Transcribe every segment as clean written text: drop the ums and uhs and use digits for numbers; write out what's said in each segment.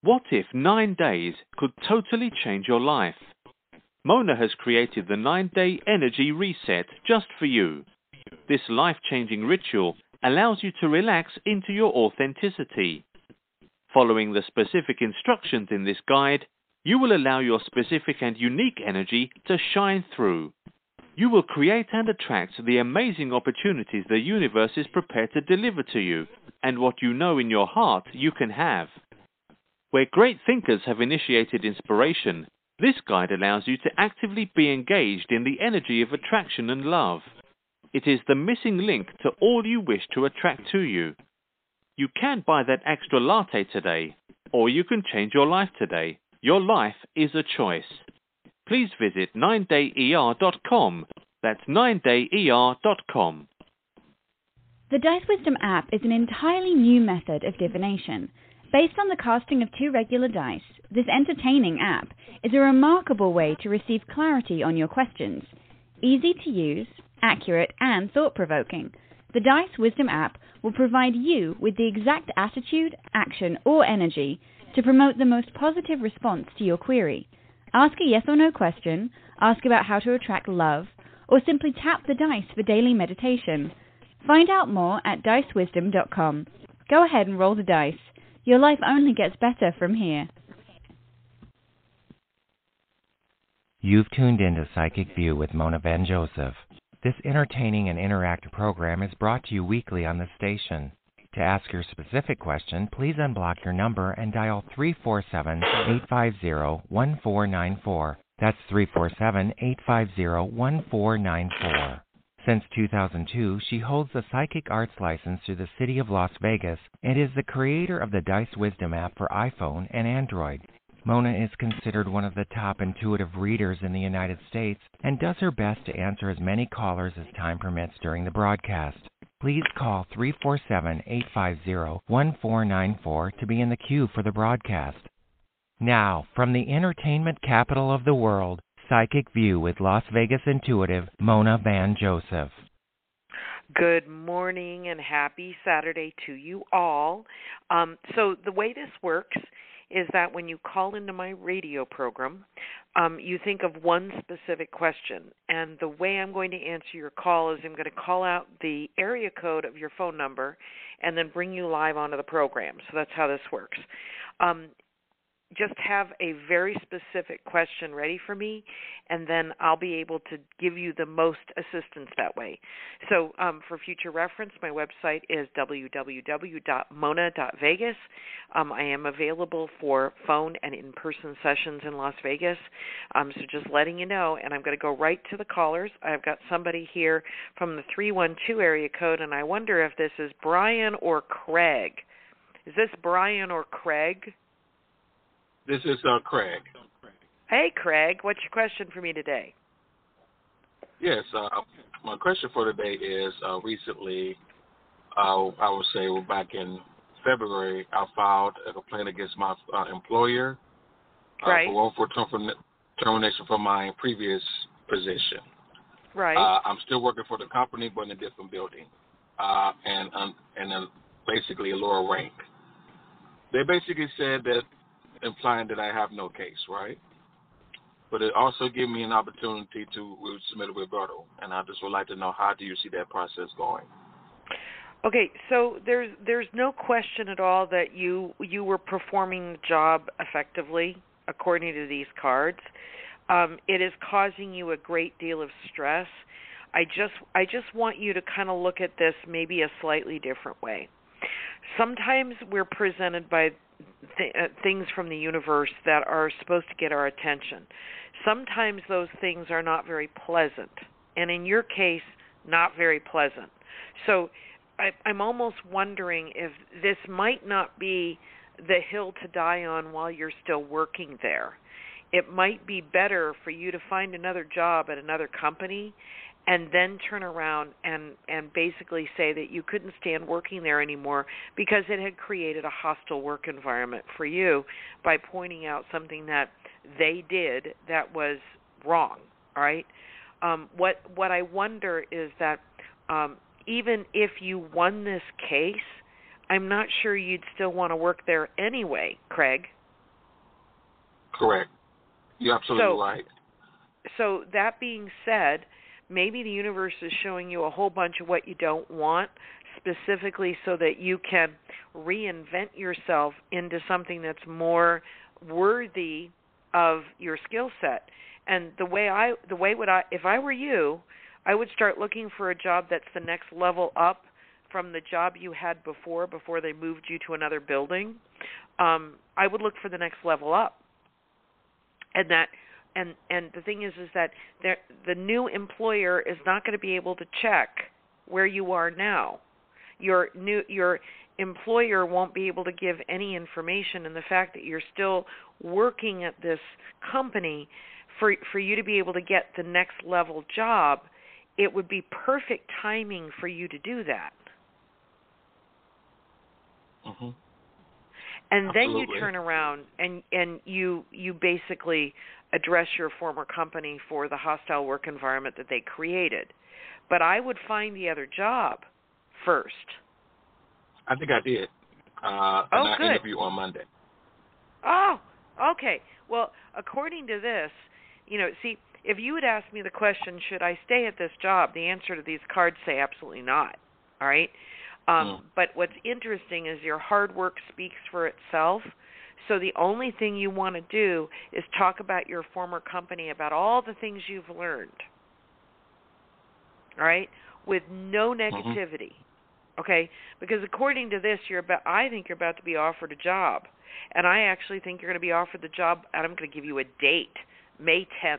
What if 9 days could totally change your life? Mona has created the 9-day energy reset just for you. This life-changing ritual allows you to relax into your authenticity. Following the specific instructions in this guide, you will allow your specific and unique energy to shine through. You will create and attract the amazing opportunities the universe is prepared to deliver to you, and what you know in your heart you can have. Where great thinkers have initiated inspiration, this guide allows you to actively be engaged in the energy of attraction and love. It is the missing link to all you wish to attract to you. You can buy that extra latte today, or you can change your life today. Your life is a choice. Please visit 9dayer.com. That's 9dayer.com. The Dice Wisdom app is an entirely new method of divination. Based on the casting of 2 regular dice, this entertaining app is a remarkable way to receive clarity on your questions. Easy to use, accurate, and thought-provoking, the Dice Wisdom app will provide you with the exact attitude, action, or energy to promote the most positive response to your query. Ask a yes or no question, ask about how to attract love, or simply tap the dice for daily meditation. Find out more at dicewisdom.com. Go ahead and roll the dice. Your life only gets better from here. You've tuned into Psychic View with Mona Van Joseph. This entertaining and interactive program is brought to you weekly on the station. To ask your specific question, please unblock your number and dial 347-850-1494. That's 347-850-1494. Since 2002, she holds the Psychic Arts license through the City of Las Vegas and is the creator of the Dice Wisdom app for iPhone and Android. Mona is considered one of the top intuitive readers in the United States and does her best to answer as many callers as time permits during the broadcast. Please call 347-850-1494 to be in the queue for the broadcast. Now, from the entertainment capital of the world, Psychic View with Las Vegas intuitive Mona Van Joseph. Good morning and happy Saturday to you all. So the way this works is that when you call into my radio program, you think of one specific question. And the way I'm going to answer your call is I'm going to call out the area code of your phone number and then bring you live onto the program. So that's how this works. Just have a very specific question ready for me, and then I'll be able to give you the most assistance that way. So for future reference, my website is www.mona.vegas. I am available for phone and in-person sessions in Las Vegas, so just letting you know, and I'm going to go right to the callers. I've got somebody here from the 312 area code, and I wonder if this is Brian or Craig. Is this Brian or Craig? This is Craig. Hey, Craig. What's your question for me today? Yes, my question for today is recently, I would say back in February, I filed a complaint against my employer Right. for wrongful termination from my previous position. Right. I'm still working for the company, but in a different building, and basically a lower rank. They basically said that, implying that I have no case, right? But it also gave me an opportunity to submit a rebuttal, and I just would like to know, how do you see that process going? Okay, so there's no question at all that you were performing the job effectively according to these cards. It is causing you a great deal of stress. I just want you to kind of look at this maybe a slightly different way. Sometimes we're presented by things from the universe that are supposed to get our attention. Sometimes those things are not very pleasant, and in your case, not very pleasant. So I'm almost wondering if this might not be the hill to die on while you're still working there. It might be better for you to find another job at another company and then turn around and basically say that you couldn't stand working there anymore because it had created a hostile work environment for you by pointing out something that they did that was wrong, all right? What I wonder is that even if you won this case, I'm not sure you'd still want to work there anyway, Craig. Correct. You're absolutely right. So that being said, maybe the universe is showing you a whole bunch of what you don't want, specifically so that you can reinvent yourself into something that's more worthy of your skill set. And if I were you, I would start looking for a job that's the next level up from the job you had before they moved you to another building. I would look for the next level up. And the thing is that the new employer is not going to be able to check where you are now. Your employer won't be able to give any information, and the fact that you're still working at this company, for you to be able to get the next level job, it would be perfect timing for you to do that. Mm-hmm. And then Absolutely. you turn around and you basically address your former company for the hostile work environment that they created. But I would find the other job first. I think I did. And I good. interview on Monday. Oh, okay. Well, according to this, see, if you had asked me the question, should I stay at this job, the answer to these cards say absolutely not. All right? But what's interesting is your hard work speaks for itself. So the only thing you want to do is talk about your former company, about all the things you've learned. All right? With no negativity. Okay? Because according to this, I think you're about to be offered a job. And I actually think you're going to be offered the job, and I'm going to give you a date, May 10th.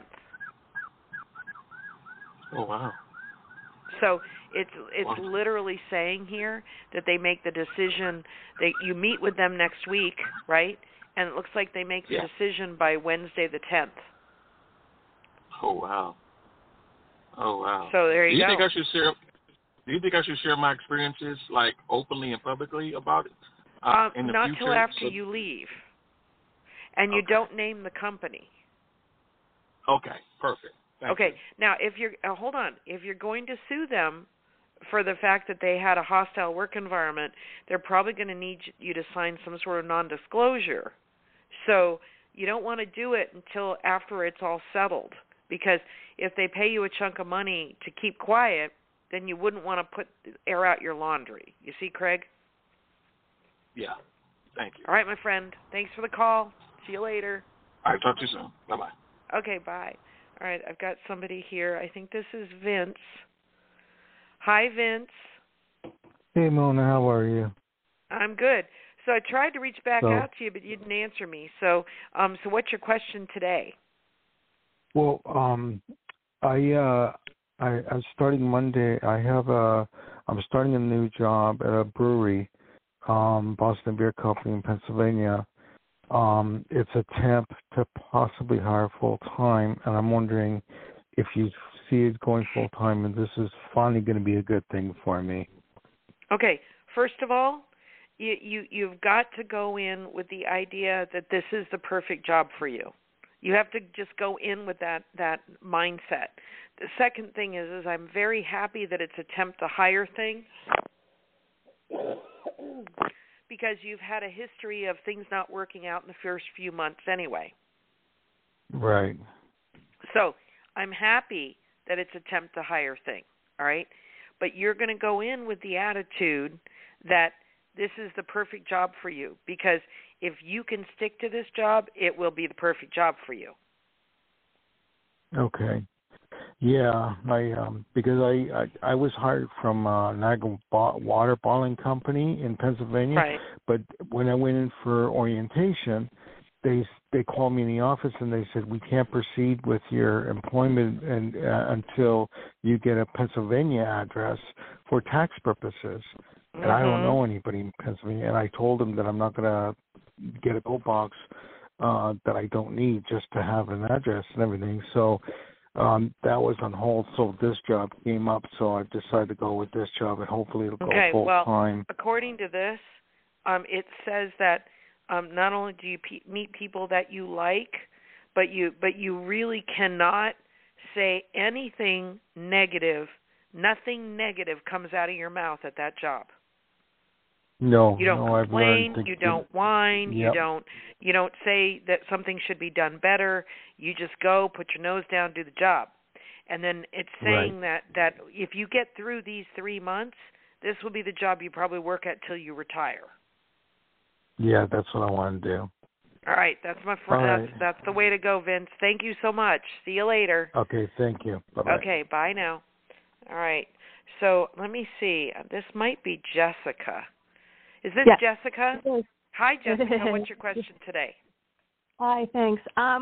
Oh, wow. So it's literally saying here that they make the decision, you meet with them next week, right? And it looks like they make the decision by Wednesday the 10th. Oh, wow. Oh, wow. So there you go. Do you think I should share my experiences, like, openly and publicly about it in the not future? Till after you leave. And you don't name the company. Okay, perfect. Thank you. Now if you're hold on, if you're going to sue them for the fact that they had a hostile work environment, they're probably going to need you to sign some sort of non-disclosure. So you don't want to do it until after it's all settled, because if they pay you a chunk of money to keep quiet, then you wouldn't want to air out your laundry. You see, Craig? Yeah. Thank you. All right, my friend. Thanks for the call. See you later. All right, talk to you soon. Bye-bye. Okay, bye. All right, I've got somebody here. I think this is Vince. Hi, Vince. Hey, Mona, how are you? I'm good. So I tried to reach back out to you, but you didn't answer me. So what's your question today? Well, I'm starting Monday. I'm starting a new job at a brewery, Boston Beer Company in Pennsylvania. It's a temp to possibly hire full time, and I'm wondering if you see it going full time, and this is finally going to be a good thing for me. Okay. First of all, you've got to go in with the idea that this is the perfect job for you. You have to just go in with that mindset. The second thing is I'm very happy that it's a temp to hire thing, because you've had a history of things not working out in the first few months anyway. Right. So I'm happy that it's a temp to hire thing, all right? But you're going to go in with the attitude that this is the perfect job for you, because if you can stick to this job, it will be the perfect job for you. Okay. Yeah, because I was hired from Niagara Water Bottling Company in Pennsylvania, right. But when I went in for orientation, they called me in the office and they said, we can't proceed with your employment until you get a Pennsylvania address for tax purposes. And I don't know anybody in Pennsylvania. And I told them that I'm not going to get a PO box that I don't need just to have an address and everything. So that was on hold. So this job came up. So I decided to go with this job, and hopefully it'll go full time. According to this, it says that not only do you meet people that you like, but you really cannot say anything negative. Nothing negative comes out of your mouth at that job. No, You don't I've complain, learned to you don't whine, Yep. you don't say that something should be done better. You just go, put your nose down, do the job. And then it's saying that if you get through these 3 months, this will be the job you probably work at till you retire. Yeah, that's what I want to do. All right, that's my friend. That's the way to go, Vince. Thank you so much. See you later. Okay, thank you. Bye-bye. Okay, bye now. All right. So let me see. This might be Jessica. Is this Jessica? It is. Hi, Jessica. What's your question today? Hi, thanks.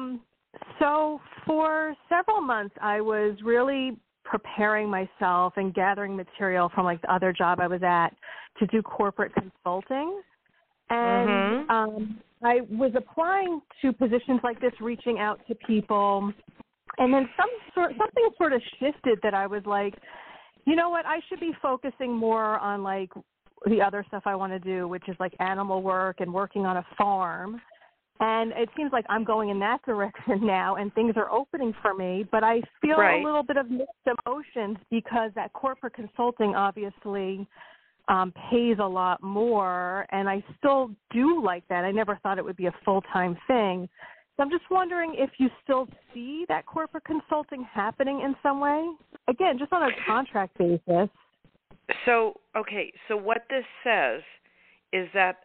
So for several months, I was really preparing myself and gathering material from like the other job I was at to do corporate consulting. And I was applying to positions like this, reaching out to people. And then something sort of shifted that I was like, you know what, I should be focusing more on like the other stuff I want to do, which is like animal work and working on a farm. And it seems like I'm going in that direction now and things are opening for me, but I feel a little bit of mixed emotions because that corporate consulting obviously pays a lot more, and I still do like that. I never thought it would be a full-time thing. So I'm just wondering if you still see that corporate consulting happening in some way? Again, just on a contract basis. So what this says is that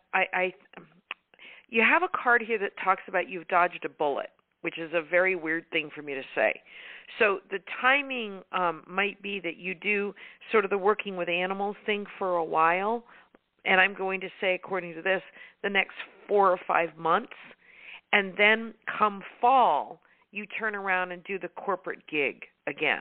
you have a card here that talks about you've dodged a bullet, which is a very weird thing for me to say. So the timing might be that you do sort of the working with animals thing for a while, and I'm going to say, according to this, the next 4 or 5 months, and then come fall, you turn around and do the corporate gig again.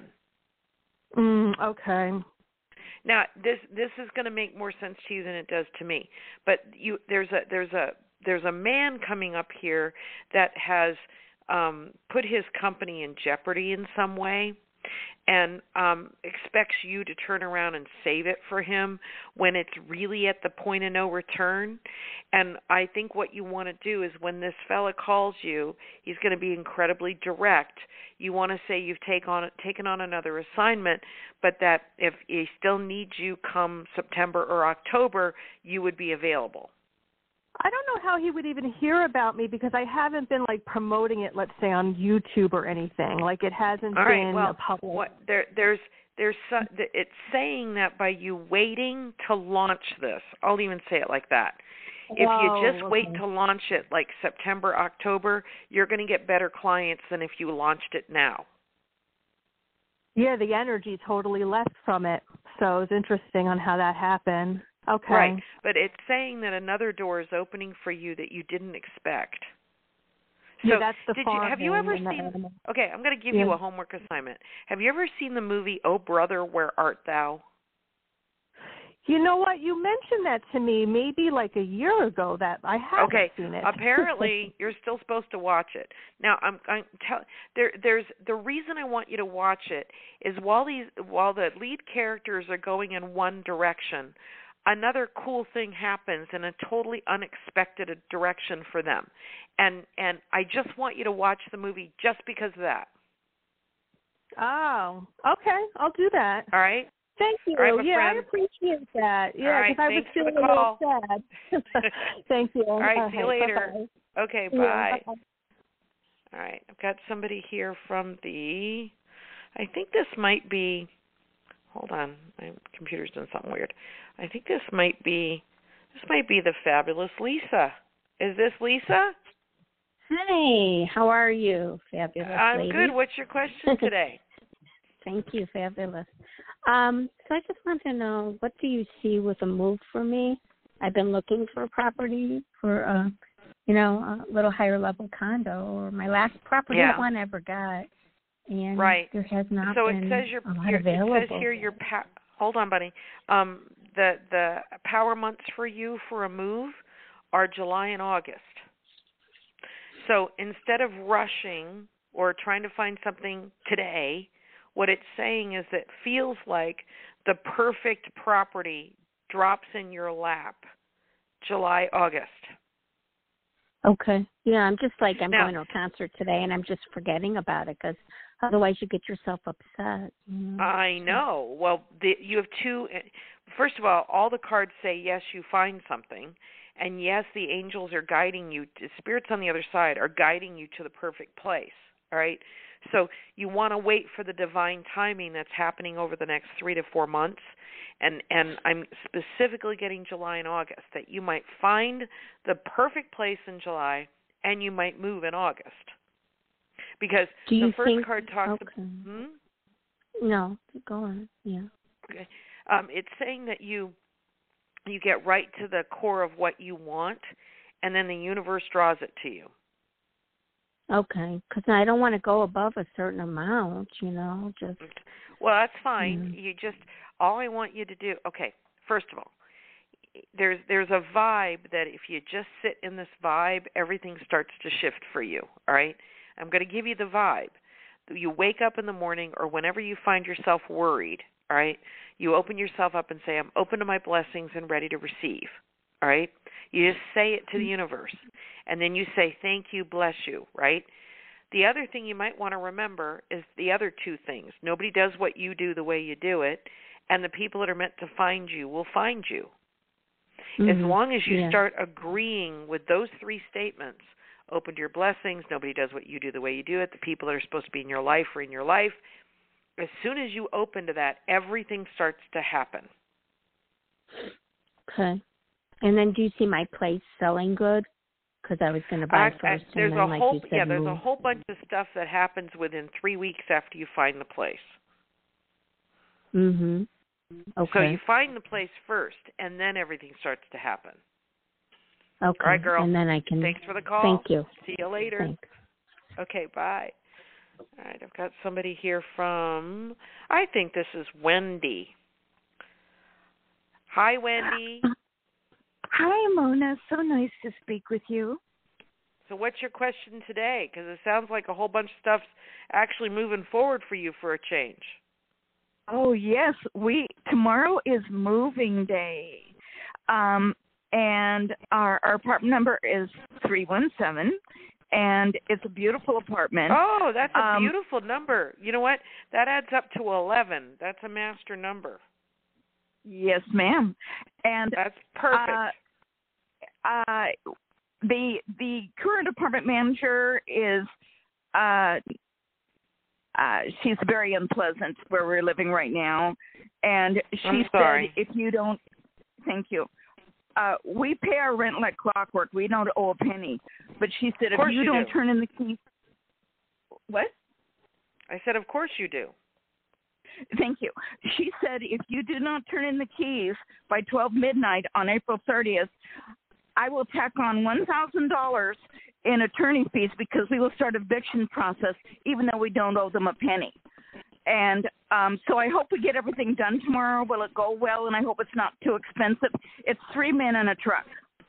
Okay. Now, this is going to make more sense to you than it does to me, but there's a man coming up here that has put his company in jeopardy in some way and expects you to turn around and save it for him when it's really at the point of no return. And I think what you want to do is when this fella calls you, he's going to be incredibly direct. You want to say you've taken on another assignment, but that if he still needs you come September or October, you would be available. I don't know how he would even hear about me because I haven't been like promoting it, let's say, on YouTube or anything. Like it hasn't been a public. It's saying that by you waiting to launch this. I'll even say it like that. If you just wait to launch it like September, October, you're going to get better clients than if you launched it now. Yeah, the energy totally left from it. So it's interesting on how that happened. Okay. Right, but it's saying that another door is opening for you that you didn't expect. So yeah, that's the have you ever seen? Okay, I'm going to give you a homework assignment. Have you ever seen the movie Oh Brother, Where Art Thou? You know what? You mentioned that to me maybe like a year ago that I haven't seen it. Apparently, you're still supposed to watch it. Now, there's the reason I want you to watch it is while the lead characters are going in one direction, another cool thing happens in a totally unexpected direction for them. And I just want you to watch the movie just because of that. Oh, okay. I'll do that. All right? Thank you. All right, yeah, friend. I appreciate that. Yeah, because I was feeling a little sad. Thank you. All right, see you later. Bye-bye. Okay, bye. Yeah, bye. All right, I've got somebody here from I think this might be, hold on, my computer's doing something weird. I think this might be the fabulous Lisa. Is this Lisa? Hi, how are you, fabulous I'm lady? good. What's your question today? Thank you, fabulous. So I just want to know, what do you see with a move for me? I've been looking for a property for a little higher level condo, or my last property one I ever got, and there has not been a lot available. It says here hold on, buddy. The power months for you for a move are July and August. So instead of rushing or trying to find something today, what it's saying is that it feels like the perfect property drops in your lap July, August. Okay. Yeah, I'm just like, I'm going to a concert today and I'm just forgetting about it because otherwise you get yourself upset. I know. Well, you have two. first of all the cards say yes, you find something, and yes, the angels are guiding you. Spirits on the other side are guiding you to the perfect place. All right. So you want to wait for the divine timing that's happening over the next 3 to 4 months. And I'm specifically getting July and August, that you might find the perfect place in July and you might move in August. Because the first card talks about... No, go on. Yeah. Okay. It's saying that you get right to the core of what you want, and then the universe draws it to you. Okay, because I don't want to go above a certain amount, just... Well, that's fine. You just... All I want you to do... Okay, first of all, there's a vibe that if you just sit in this vibe, everything starts to shift for you, all right? I'm going to give you the vibe. You wake up in the morning or whenever you find yourself worried, all right, you open yourself up and say, I'm open to my blessings and ready to receive, all right? You just say it to the universe, and then you say, thank you, bless you, right? The other thing you might want to remember is the other two things. Nobody does what you do the way you do it, and the people that are meant to find you will find you. As long as you start agreeing with those three statements, open to your blessings, nobody does what you do the way you do it, the people that are supposed to be in your life are in your life, as soon as you open to that, everything starts to happen. Okay. And then do you see my place selling good? Because I was going to buy first, and then, like you said, there's a whole bunch of stuff that happens within 3 weeks after you find the place. Okay. So you find the place first, and then everything starts to happen. Okay. All right, girl. And then I can... Thanks for the call. Thank you. See you later. Thanks. Okay, bye. All right, I've got somebody here from... I think this is Wendy. Hi, Wendy. Hi, Mona. So nice to speak with you. So what's your question today? Because it sounds like a whole bunch of stuff's actually moving forward for you for a change. Oh, yes. Tomorrow is moving day. And our apartment number is 317, and it's a beautiful apartment. Oh, that's a beautiful number. You know what? That adds up to 11. That's a master number. Yes, ma'am. And that's perfect. The current apartment manager is she's very unpleasant where we're living right now, and she said if you don't, thank you. We pay our rent like clockwork. We don't owe a penny. But she said if you don't turn in the keys. What? I said, of course you do. Thank you. She said if you do not turn in the keys by 12 midnight on April 30th, I will tack on $1,000 in attorney fees because we will start eviction process even though we don't owe them a penny. And so I hope we get everything done tomorrow. Will it go well? And I hope it's not too expensive. It's 3 men in a truck.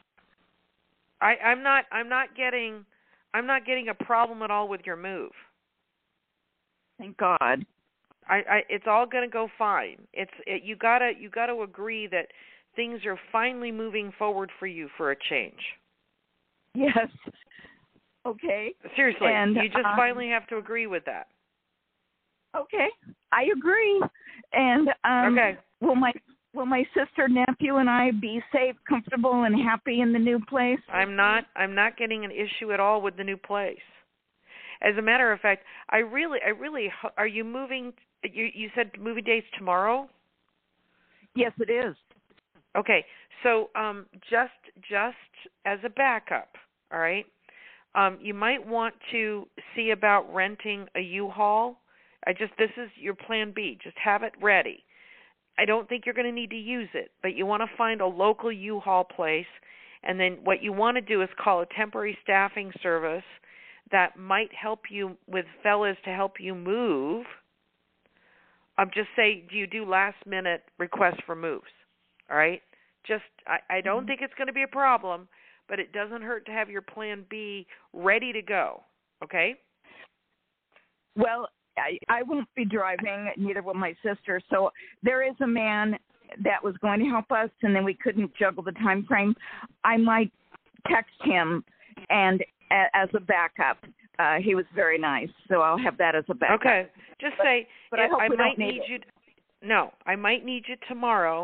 I'm not getting a problem at all with your move. Thank God. It's all going to go fine. You gotta agree that things are finally moving forward for you for a change. Yes. Okay. Seriously, and you just finally have to agree with that. Okay, I agree. And okay. Will my sister, nephew, and I be safe, comfortable, and happy in the new place? I'm not getting an issue at all with the new place. As a matter of fact, I really, are you moving? You said moving days tomorrow? Yes, it is. Okay, so just as a backup, all right, you might want to see about renting a U-Haul. This is your plan B. Just have it ready. I don't think you're going to need to use it, but you want to find a local U-Haul place, and then what you want to do is call a temporary staffing service that might help you with fellas to help you move. Just say, do you do last-minute requests for moves? All right? I don't think it's going to be a problem, but it doesn't hurt to have your plan B ready to go, okay? Well, I won't be driving, neither will my sister. So there is a man that was going to help us, and then we couldn't juggle the time frame. I might text him and as a backup. He was very nice, so I'll have that as a backup. Okay. Just say, but I hope I we might don't need you. No, I might need you tomorrow.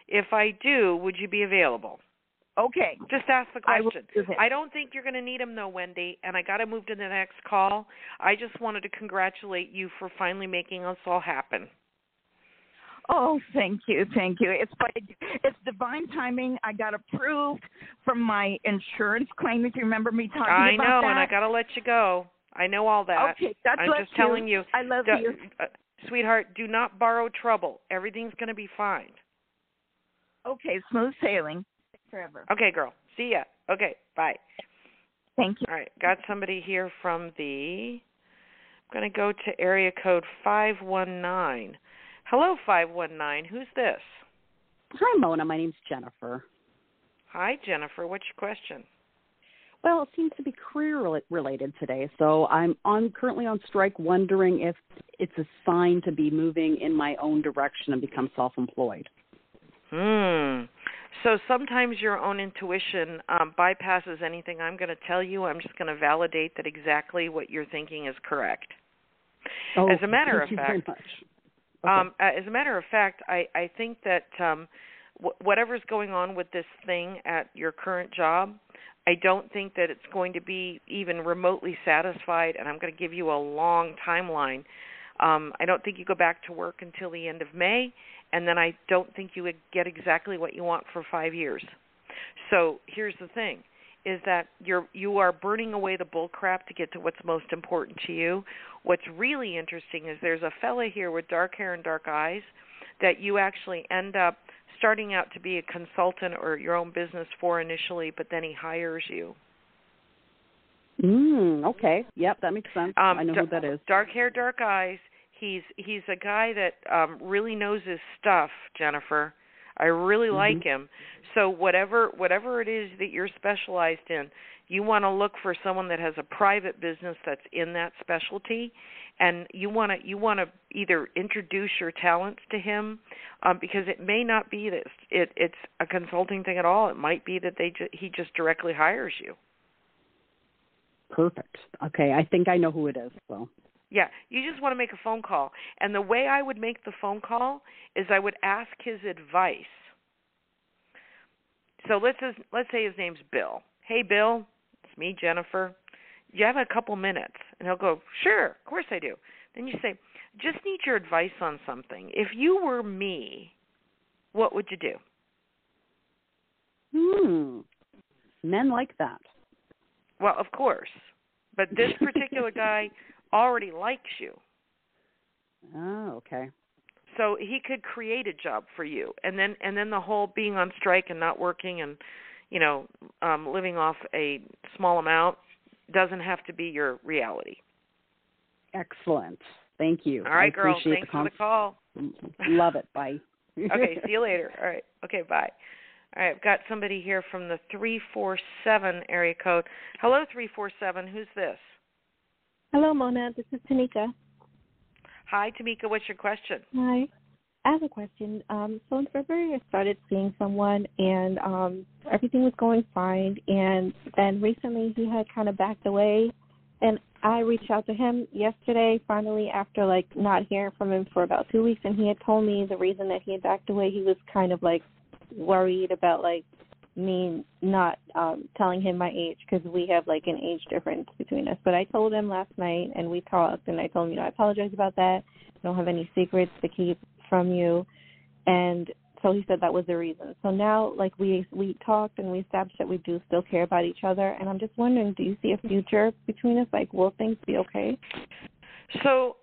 If I do, would you be available? Okay. Just ask the question. I don't think you're going to need them, though, Wendy, and I got to move to the next call. I just wanted to congratulate you for finally making us all happen. Oh, thank you. It's divine timing. I got approved from my insurance claim, if you remember me talking about that. I know, and I got to let you go. I know all that. Okay, God I'm bless just telling you. I love you. Sweetheart, do not borrow trouble. Everything's going to be fine. Okay, smooth sailing. Forever. Okay, girl. See ya. Okay, bye. Thank you. All right, got somebody here from I'm going to go to area code 519. Hello, 519. Who's this? Hi, Mona. My name's Jennifer. Hi, Jennifer. What's your question? Well, it seems to be career-related today, so I'm currently on strike wondering if it's a sign to be moving in my own direction and become self-employed. So sometimes your own intuition bypasses anything I'm going to tell you. I'm just going to validate that exactly what you're thinking is correct. Oh, as a matter of thank you fact, very much. Okay. As a matter of fact, I think that whatever's going on with this thing at your current job, I don't think that it's going to be even remotely satisfied, and I'm going to give you a long timeline. I don't think you go back to work until the end of May, and then I don't think you would get exactly what you want for 5 years. So here's the thing, is that you are burning away the bull crap to get to what's most important to you. What's really interesting is there's a fella here with dark hair and dark eyes that you actually end up starting out to be a consultant or your own business for initially, but then he hires you. Okay. Yep, that makes sense. I know who that is. Dark hair, dark eyes. He's a guy that really knows his stuff, Jennifer. I really like him. So whatever it is that you're specialized in, you want to look for someone that has a private business that's in that specialty, and you want to either introduce your talents to him, because it may not be that it's a consulting thing at all. It might be that he just directly hires you. Perfect. Okay, I think I know who it is. So. Yeah, you just want to make a phone call. And the way I would make the phone call is I would ask his advice. So let's say his name's Bill. Hey, Bill, it's me, Jennifer. You have a couple minutes? And he'll go, sure, of course I do. Then you say, just need your advice on something. If you were me, what would you do? Men like that. Well, of course. But this particular guy already likes you. Oh, okay. So he could create a job for you, and then the whole being on strike and not working and living off a small amount doesn't have to be your reality. Excellent. Thank you. All right, girl. Appreciate Thanks for the call. Love it. Bye. Okay, see you later. All right. Okay, bye. All right, I've got somebody here from the 347 area code. Hello, 347. Who's this? Hello, Mona. This is Tamika. Hi, Tamika. What's your question? Hi. I have a question. So in February, I started seeing someone, and everything was going fine. And then recently, he had kind of backed away. And I reached out to him yesterday, finally, after, not hearing from him for about 2 weeks. And he had told me the reason that he had backed away, he was kind of, worried about, me not telling him my age, because we have, an age difference between us. But I told him last night, and we talked, and I told him, I apologize about that. I don't have any secrets to keep from you. And so he said that was the reason. So now, we talked, and we established that we do still care about each other. And I'm just wondering, do you see a future between us? Will things be okay? So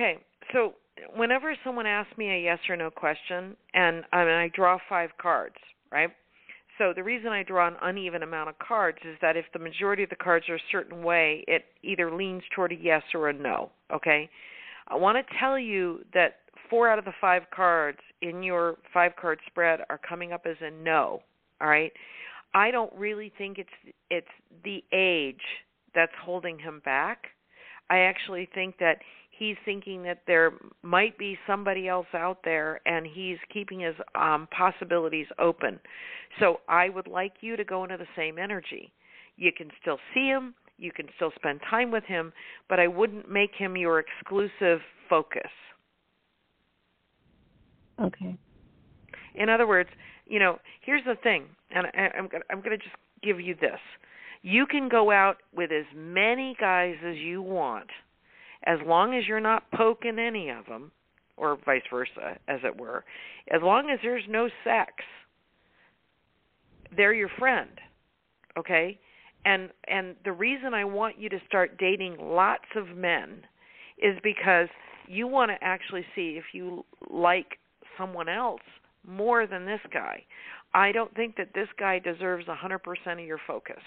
whenever someone asks me a yes or no question, and I draw 5 cards, right? So the reason I draw an uneven amount of cards is that if the majority of the cards are a certain way, it either leans toward a yes or a no, okay? I want to tell you that 4 out of the 5 cards in your 5-card spread are coming up as a no, all right? I don't really think it's the age that's holding him back. I actually think that he's thinking that there might be somebody else out there, and he's keeping his possibilities open. So I would like you to go into the same energy. You can still see him. You can still spend time with him, but I wouldn't make him your exclusive focus. Okay. In other words, here's the thing, and I'm going to just give you this. You can go out with as many guys as you want, as long as you're not poking any of them, or vice versa, as it were. As long as there's no sex, they're your friend, okay? And the reason I want you to start dating lots of men is because you want to actually see if you like someone else more than this guy. I don't think that this guy deserves 100% of your focus.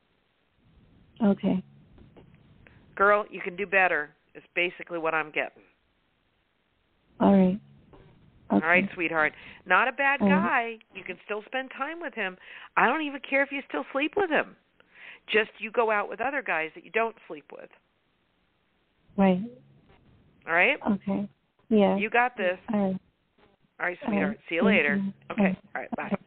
Okay. Girl, you can do better is basically what I'm getting. All right. Okay. All right, sweetheart. Not a bad guy. You can still spend time with him. I don't even care if you still sleep with him. Just you go out with other guys that you don't sleep with. Right. All right? Okay. Yeah. You got this. All right, sweetheart. See you later. You. Okay. All right, bye.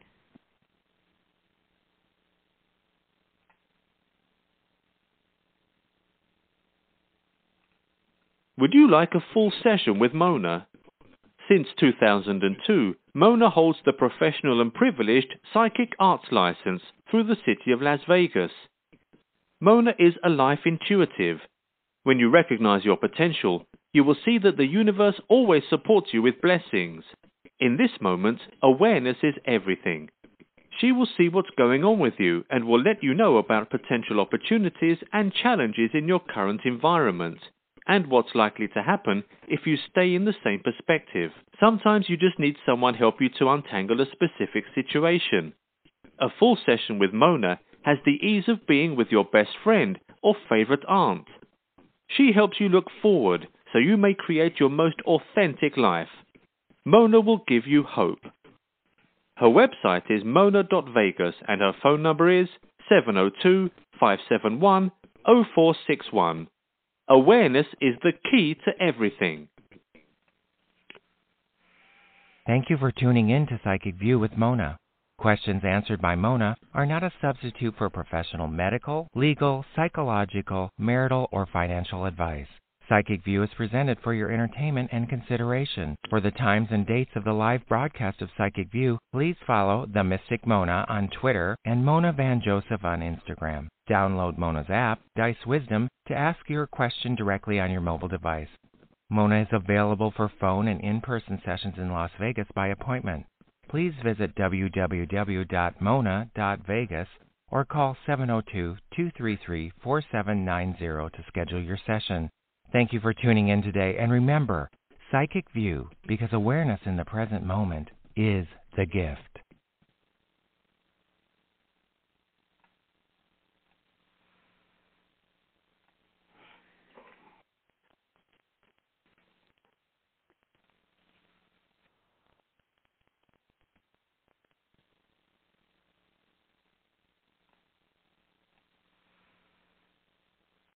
Would you like a full session with Mona? Since 2002, Mona holds the professional and privileged Psychic Arts license through the city of Las Vegas. Mona is a life intuitive. When you recognize your potential, you will see that the universe always supports you with blessings. In this moment, awareness is everything. She will see what's going on with you and will let you know about potential opportunities and challenges in your current environment, and what's likely to happen if you stay in the same perspective. Sometimes you just need someone help you to untangle a specific situation. A full session with Mona has the ease of being with your best friend or favorite aunt. She helps you look forward so you may create your most authentic life. Mona will give you hope. Her website is mona.vegas and her phone number is 702-571-0461. Awareness is the key to everything. Thank you for tuning in to Psychic View with Mona. Questions answered by Mona are not a substitute for professional medical, legal, psychological, marital, or financial advice. Psychic View is presented for your entertainment and consideration. For the times and dates of the live broadcast of Psychic View, please follow The Mystic Mona on Twitter and Mona Van Joseph on Instagram. Download Mona's app, Dice Wisdom, to ask your question directly on your mobile device. Mona is available for phone and in-person sessions in Las Vegas by appointment. Please visit www.mona.vegas or call 702-233-4790 to schedule your session. Thank you for tuning in today, and remember, Psychic View, because awareness in the present moment is the gift.